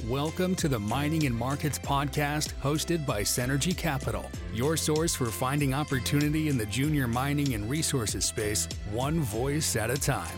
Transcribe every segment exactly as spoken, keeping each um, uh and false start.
Welcome to the Mining and Markets podcast hosted by Synergy Capital, your source for finding opportunity in the junior mining and resources space, one voice at a time.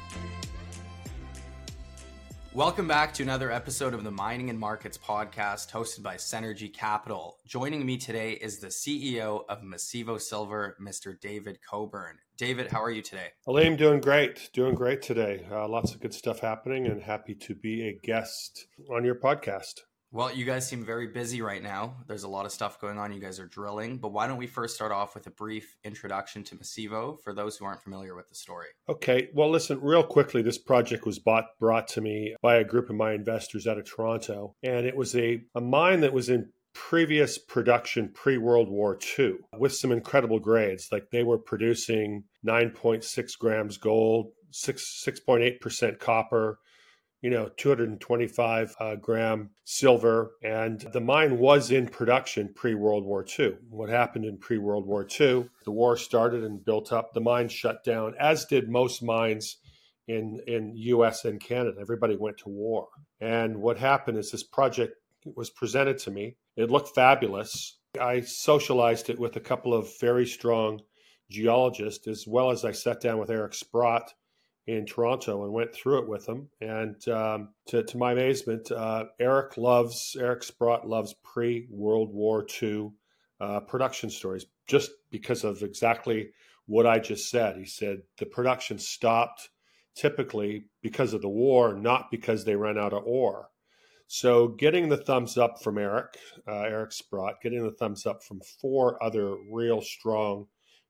Welcome back to another episode of the Mining and Markets podcast hosted by Synergy Capital. Joining me today is the C E O of Masivo Silver, Mister David Coburn. David, how are you today? Elaine, doing great. Doing great today. Uh, lots of good stuff happening and happy to be a guest on your podcast. Well, you guys seem very busy right now. There's a lot of stuff going on. You guys are drilling. But why don't we first start off with a brief introduction to Masivo for those who aren't familiar with the story? Okay. Well, listen, real quickly, this project was bought, brought to me by a group of my investors out of Toronto. And it was a, a mine that was in previous production pre-World War Two with some incredible grades. Like they were producing nine point six grams gold, six, 6.8% copper, you know, two hundred twenty-five uh, gram silver. And the mine was in production pre-World War Two. What happened in pre-World War Two, the war started and built up. The mine shut down, as did most mines in, in U S and Canada. Everybody went to war. And what happened is this project was presented to me. It looked fabulous. I socialized it with a couple of very strong geologists, as well as I sat down with Eric Sprott in Toronto and went through it with him. And um, to, to my amazement, uh, Eric loves, Eric Sprott loves pre-World War Two uh, production stories, just because of exactly what I just said. He said the production stopped typically because of the war, not because they ran out of ore. So getting the thumbs up from Eric, uh, Eric Sprott, getting the thumbs up from four other real strong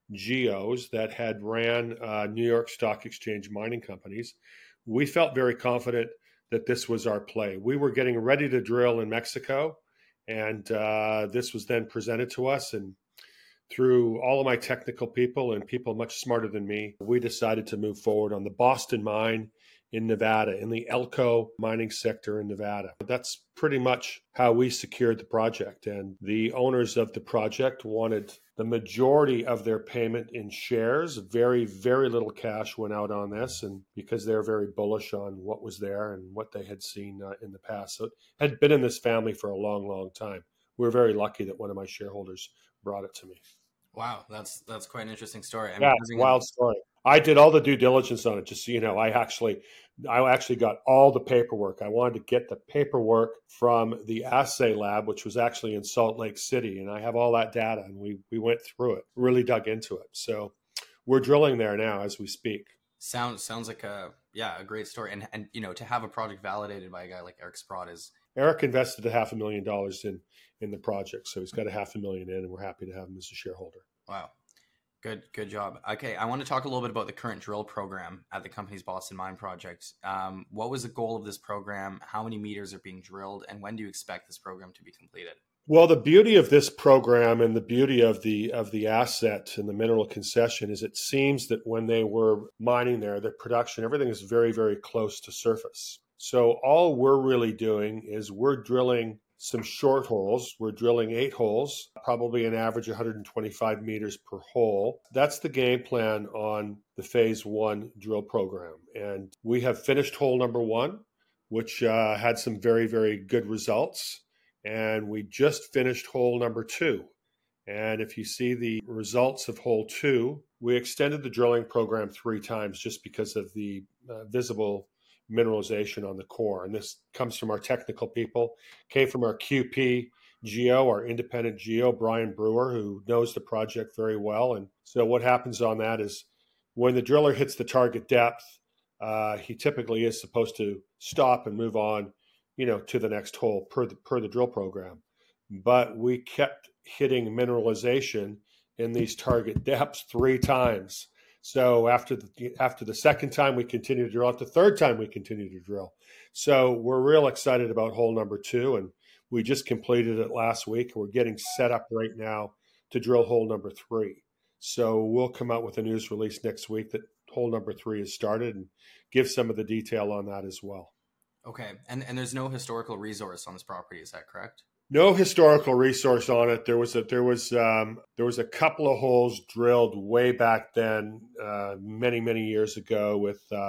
geos that had ran uh, New York Stock Exchange mining companies, we felt very confident that this was our play. We were getting ready to drill in Mexico, and uh, this was then presented to us. And through all of my technical people and people much smarter than me, we decided to move forward on the Boston mine in Nevada, in the Elko mining sector in Nevada. That's pretty much how we secured the project. And the owners of the project wanted the majority of their payment in shares. Very, very little cash went out on this, and because they're very bullish on what was there and what they had seen uh, in the past. So it had been in this family for a long, long time. We're very lucky that one of my shareholders brought it to me. Wow, that's that's quite an interesting story. I'm yeah, wild it- story. I did all the due diligence on it, just so you know. I actually, I actually got all the paperwork. I wanted to get the paperwork from the assay lab, which was actually in Salt Lake City, and I have all that data. And we we went through it, really dug into it. So we're drilling there now as we speak. Sounds sounds like a yeah a great story. And and you know, to have a project validated by a guy like Eric Sprott is. Eric invested a half a million dollars in in the project, so he's got a half a million in, and we're happy to have him as a shareholder. Wow. Good, good job. Okay, I want to talk a little bit about the current drill program at the company's Boston Mine project. Um, what was the goal of this program? How many meters are being drilled? And when do you expect this program to be completed? Well, the beauty of this program and the beauty of the of the asset and the mineral concession is it seems that when they were mining there, the production, everything is very, very close to surface. So all we're really doing is we're drilling some short holes. We're drilling eight holes, probably an average one hundred twenty-five meters per hole. That's the game plan on the phase one drill program. And we have finished hole number one, which uh, had some very, very good results. And we just finished hole number two. And if you see the results of hole two, we extended the drilling program three times just because of the uh, visible mineralization on the core. And this comes from our technical people, came from our Q P geo, our independent geo, Brian Brewer, who knows the project very well. And so what happens on that is when the driller hits the target depth, uh, he typically is supposed to stop and move on, you know, to the next hole per the, per the drill program. But we kept hitting mineralization in these target depths three times. So after the after the second time we continue to drill, after the third time we continue to drill. So we're real excited about hole number two, and we just completed it last week. We're getting set up right now to drill hole number three. So we'll come out with a news release next week that hole number three has started and give some of the detail on that as well. Okay, and and there's no historical resource on this property, is that correct? No historical resource on it. There was a there was um, there was a couple of holes drilled way back then, uh, many many years ago, with uh,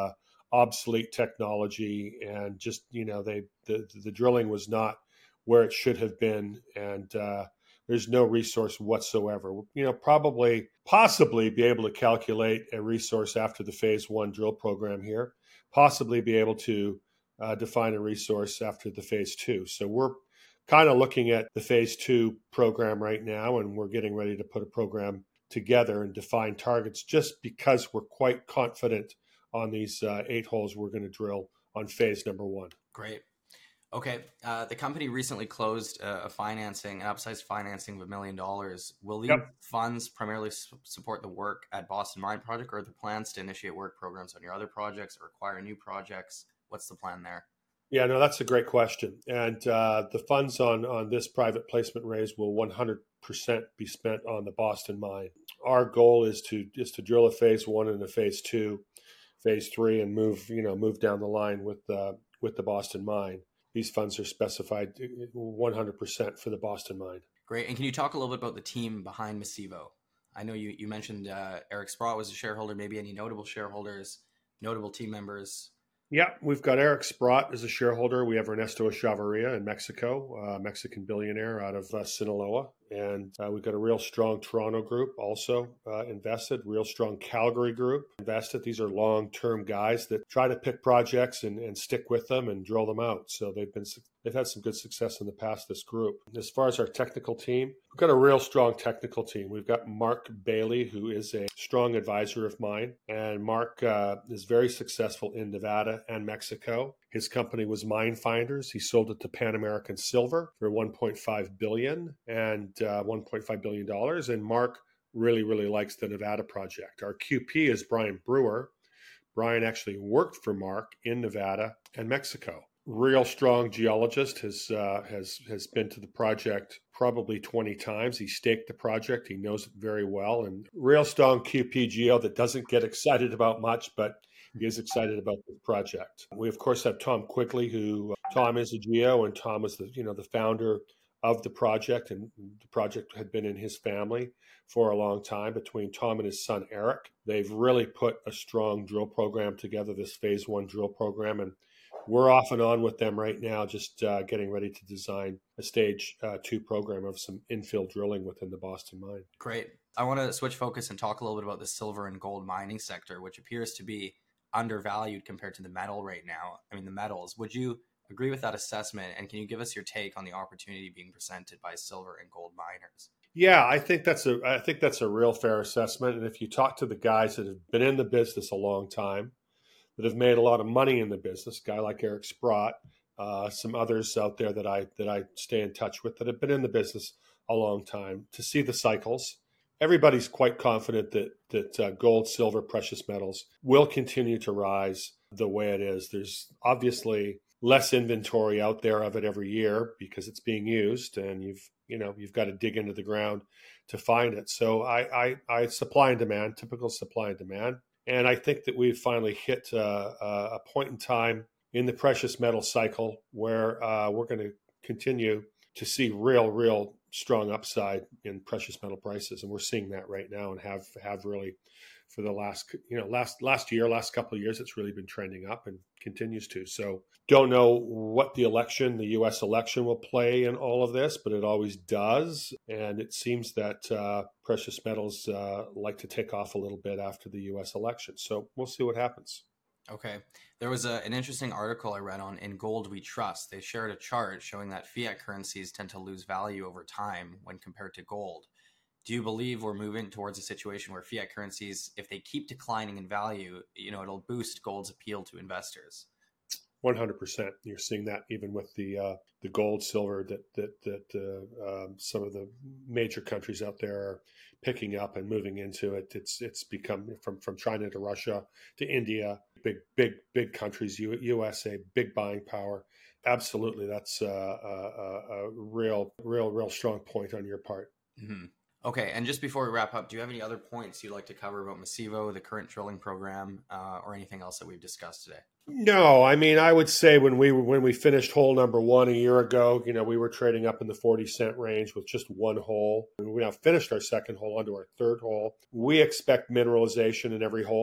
obsolete technology, and just, you know, they the the drilling was not where it should have been, and uh, there's no resource whatsoever. You know, probably, possibly be able to calculate a resource after the phase one drill program here, possibly be able to uh, define a resource after the phase two. So we're kind of looking at the phase two program right now, and we're getting ready to put a program together and define targets, just because we're quite confident on these uh, eight holes we're going to drill on phase number one. Great. Okay. Uh, the company recently closed uh, a financing, an upsized financing of a million dollars. Will these yep. funds primarily su- support the work at Boston Mine Project, or are there plans to initiate work programs on your other projects or acquire new projects? What's the plan there? Yeah, no, that's a great question. And uh, the funds on, on this private placement raise will one hundred percent be spent on the Boston mine. Our goal is to is to drill a phase one and a phase two, phase three, and move you know move down the line with uh, with the Boston mine. These funds are specified one hundred percent for the Boston mine. Great. And can you talk a little bit about the team behind Masivo? I know you you mentioned uh, Eric Sprott was a shareholder. Maybe any notable shareholders, notable team members? Yeah, we've got Eric Sprott as a shareholder. We have Ernesto Echevarria in Mexico, a Mexican billionaire out of uh, Sinaloa. And uh, we've got a real strong Toronto group also uh, invested, real strong Calgary group invested. These are long-term guys that try to pick projects and, and stick with them and drill them out. So they've been they've had some good success in the past, this group. As far as our technical team, we've got a real strong technical team. We've got Mark Bailey, who is a strong advisor of mine. And Mark uh, is very successful in Nevada and Mexico. His company was Mine Finders. He sold it to Pan American Silver for one point five billion dollars and uh, one point five billion dollars. And Mark really, really likes the Nevada project. Our Q P is Brian Brewer. Brian actually worked for Mark in Nevada and Mexico. Real strong geologist, has uh, has has been to the project probably twenty times. He staked the project. He knows it very well. And real strong Q P geo that doesn't get excited about much, but he is excited about the project. We, of course, have Tom Quigley, who uh, Tom is a geo, and Tom is the you know the founder of the project, and the project had been in his family for a long time. Between Tom and his son Eric, they've really put a strong drill program together, this phase one drill program, and we're off and on with them right now, just uh, getting ready to design a stage uh, two program of some infill drilling within the Boston mine. Great. I want to switch focus and talk a little bit about the silver and gold mining sector, which appears to be undervalued compared to the metal right now. I mean, the metals. Would you agree with that assessment? And can you give us your take on the opportunity being presented by silver and gold miners? Yeah, I think that's a I think that's a real fair assessment. And if you talk to the guys that have been in the business a long time, that have made a lot of money in the business, a guy like Eric Sprott, uh, some others out there that I that I stay in touch with that have been in the business a long time, to see the cycles. Everybody's quite confident that that uh, gold, silver, precious metals will continue to rise the way it is. There's obviously less inventory out there of it every year because it's being used, and you've you know you've got to dig into the ground to find it. So I I, I supply and demand, typical supply and demand, and I think that we've finally hit uh, a point in time in the precious metal cycle where uh, we're going to continue to see real, real strong upside in precious metal prices, and we're seeing that right now, and have have really for the last you know last last year, last couple of years, it's really been trending up and continues to. So don't know what the election, the U S election, will play in all of this, but it always does, and it seems that uh, precious metals uh, like to take off a little bit after the U S election. So we'll see what happens. Okay. There was a, an interesting article I read on In Gold We Trust. They shared a chart showing that fiat currencies tend to lose value over time when compared to gold. Do you believe we're moving towards a situation where fiat currencies, if they keep declining in value, you know, it'll boost gold's appeal to investors? one hundred percent. You're seeing that even with the uh, the gold, silver that that that uh, um, some of the major countries out there are picking up and moving into it. It's it's become from from China to Russia to India, big big big countries. U, U S A, big buying power. Absolutely, that's uh, a, a real real real strong point on your part. Mm-hmm. Okay, and just before we wrap up, do you have any other points you'd like to cover about Masivo, the current drilling program, uh, or anything else that we've discussed today? No, I mean, I would say when we when we finished hole number one a year ago, you know, we were trading up in the forty cent range with just one hole. We now finished our second hole onto our third hole. We expect mineralization in every hole.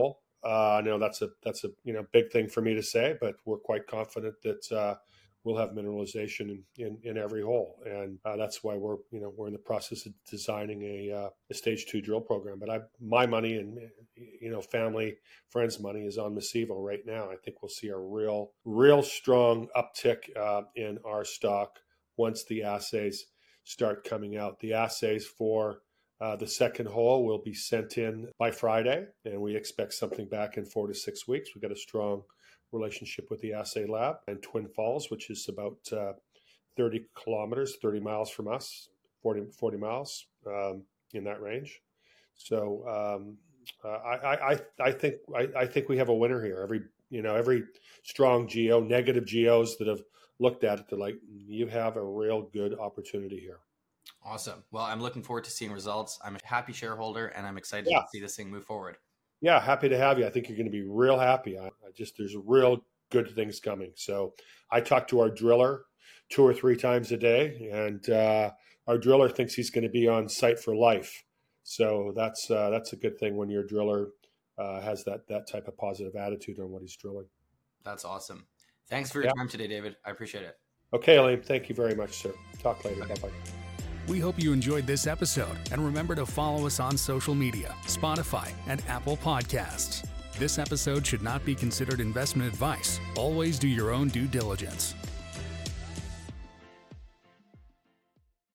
Uh, I know that's a that's a you know big thing for me to say, but we're quite confident that uh, we'll have mineralization in, in, in every hole, and uh, that's why we're you know we're in the process of designing a, uh, a stage two drill program. But I, my money and you know family friends' money is on Masivo right now. I think we'll see a real real strong uptick uh, in our stock once the assays start coming out. The assays for uh, the second hole will be sent in by Friday, and we expect something back in four to six weeks. We've got a strong relationship with the assay lab and Twin Falls, which is about uh, thirty kilometers, thirty miles from us, forty, forty miles um, in that range. So um, uh, I, I, I think I, I think we have a winner here. Every you know every strong geo, negative geos that have looked at it, they're like, you have a real good opportunity here. Awesome. Well, I'm looking forward to seeing results. I'm a happy shareholder, and I'm excited Yeah. to see this thing move forward. Yeah, happy to have you. I think you're going to be real happy. I, I just there's real good things coming. So I talk to our driller two or three times a day, and uh, our driller thinks he's going to be on site for life. So that's uh, that's a good thing when your driller uh, has that that type of positive attitude on what he's drilling. That's awesome. Thanks for your Yeah. time today, David. I appreciate it. Okay, Elaine, thank you very much, sir. Talk later. Okay. Bye-bye. We hope you enjoyed this episode, and remember to follow us on social media, Spotify, and Apple Podcasts. This episode should not be considered investment advice. Always do your own due diligence.